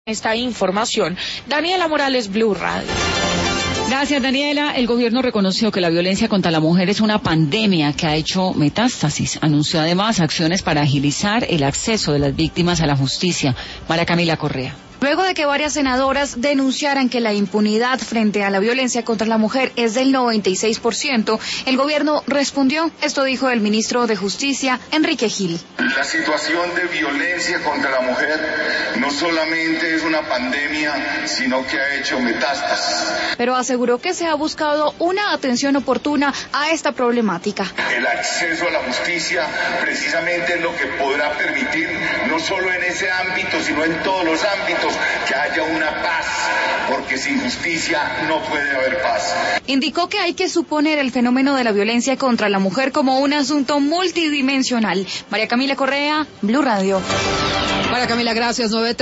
Esta información, Daniela Morales, Blue Radio. Gracias, Daniela. El gobierno reconoció que la violencia contra la mujer es una pandemia que ha hecho metástasis. Anunció además acciones para agilizar el acceso de las víctimas a la justicia. María Camila Correa. Luego de que varias senadoras denunciaran que la impunidad frente a la violencia contra la mujer es del 96%, el gobierno respondió. Esto dijo el ministro de Justicia, Enrique Gil. La situación de violencia contra la mujer no solamente es una pandemia, sino que ha hecho metástasis. Pero aseguró que se ha buscado una atención oportuna a esta problemática. El acceso a la justicia precisamente es lo que podrá permitir, no solo en ese ámbito, sino en todos los ámbitos, que haya una paz, porque sin justicia no puede haber paz. Indicó que hay que suponer el fenómeno de la violencia contra la mujer como un asunto multidimensional. María Camila Correa, Blue Radio. María Camila, gracias. 9:30.